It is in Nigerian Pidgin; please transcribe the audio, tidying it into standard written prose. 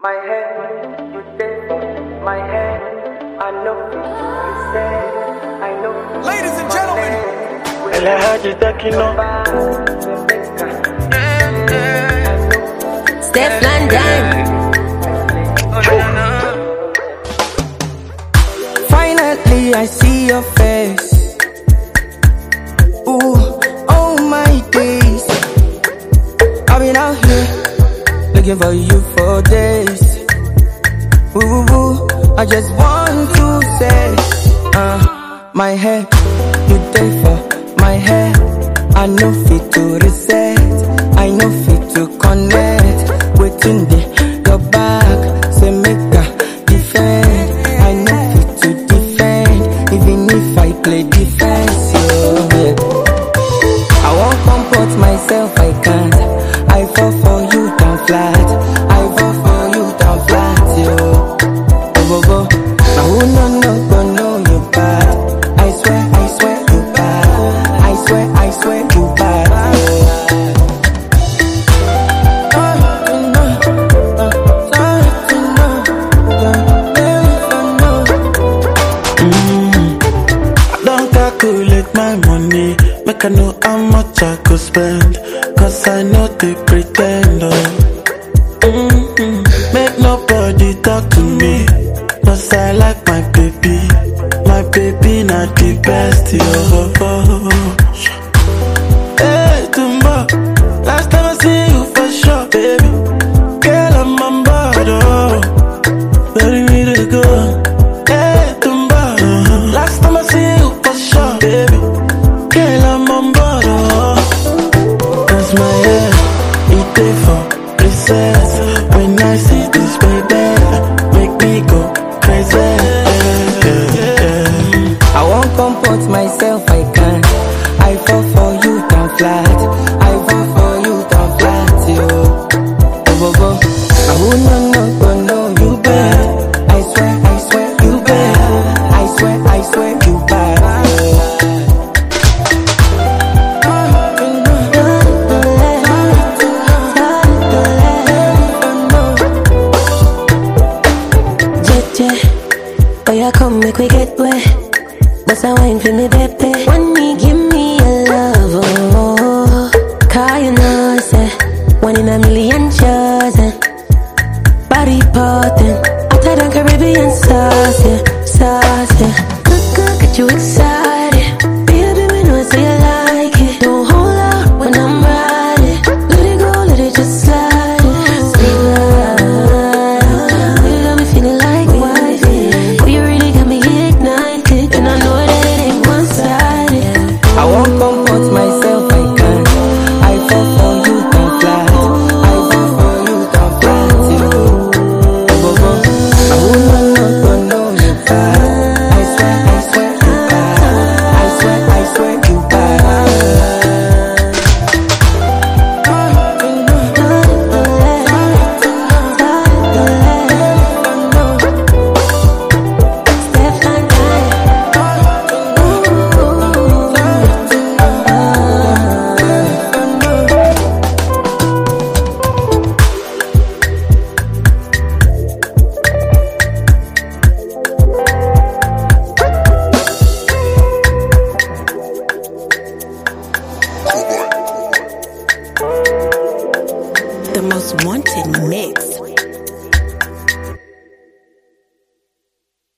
My head, you take my head. I know you say, I know. Ladies and gentlemen, Elle est hard Dakino. Steph London. Finally, I see your face. Ooh, oh my days. I've been out here looking for you for days. Ooh, I just want to say, my head, you take for my head. I know fit to reset, I know fit to connect. Waiting there, your back, say make a defend. I know fit to defend, even if I play defense. Yeah. I won't comport myself, I can't. I fall for you down flat. I fall for you down flat, yo. Go. Now who no know you bad. I swear you bad. I swear you bad. I don't calculate my money, make I know how much I could spend. Cause I know they pretend. Make nobody talk to me. Cause I like my baby not the best, yo. Hey, Tumba, last time I see you for sure, baby. Girl, I'm on board, oh. Ready me to go. Hey, Tumba, last time I see you for sure, baby. Girl, I'm on board, oh. Cause my head, it dey for princess. When I see this baby, make me go crazy. I won't comport myself, I can't. I fall for you down flat. I fall for you down flat, yo. Go. Now who no you bad. I swear you bad. I swear you bad. Oh, yeah, come make we get wet. Bust a wine for me, baby. When me give me a love, oh. Cause you know, I say, 1 in a million chosen. Body potent, hotter than Caribbean sauce, yeah. Good, get you excited.